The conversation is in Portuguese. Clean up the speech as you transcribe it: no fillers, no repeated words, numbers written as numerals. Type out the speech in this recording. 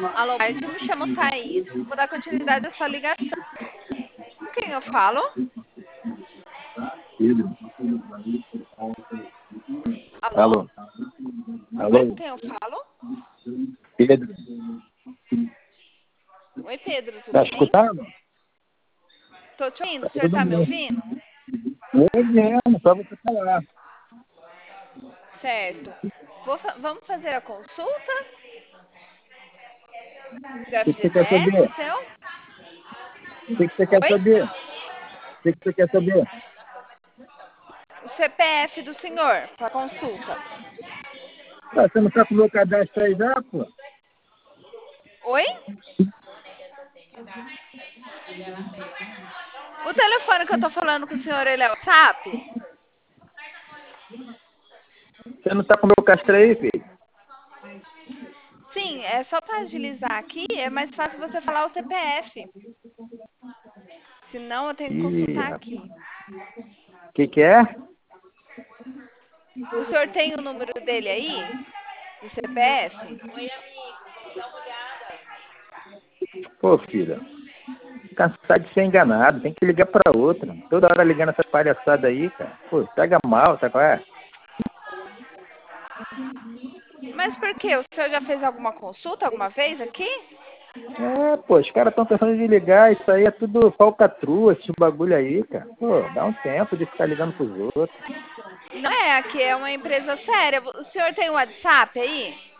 Alô, Bart, me chamo Thaís. Vou dar continuidade à sua ligação. Com quem eu falo? Alô? Alô? Oi, Alô? com quem eu falo? Pedro? Oi, Pedro, Tá tudo bem? escutando? Tô te ouvindo. Tá O senhor tudo tá me bem. ouvindo? Eu mesmo, só você falar. Certo. Vamos fazer a consulta do O que você quer saber? FGTS seu? O que você quer Oi? saber? O que você quer saber? O CPF do senhor, para consulta. Ah, você não tá com o meu cadastro aí já, pô? Oi? O telefone que eu tô falando com o senhor, ele é o WhatsApp? Você não tá com o meu cadastro aí, filho? Sim, é só para agilizar aqui, é mais fácil você falar o CPF. Senão eu tenho que Ih, consultar rapaz. aqui. O que é? O senhor tem o número dele aí? Do CPF? Pô, filha, cansado de ser enganado, tem que ligar pra outra. Toda hora ligando essas palhaçadas aí, cara. Pô, pega mal, tá qual é? Mas por quê? O senhor já fez alguma consulta alguma vez aqui? É, pô, os caras estão pensando de ligar, isso aí é tudo falcatrua, esse bagulho aí, cara. Pô, dá um tempo de ficar ligando pros outros. Não é, aqui é uma empresa séria. O senhor tem um WhatsApp aí?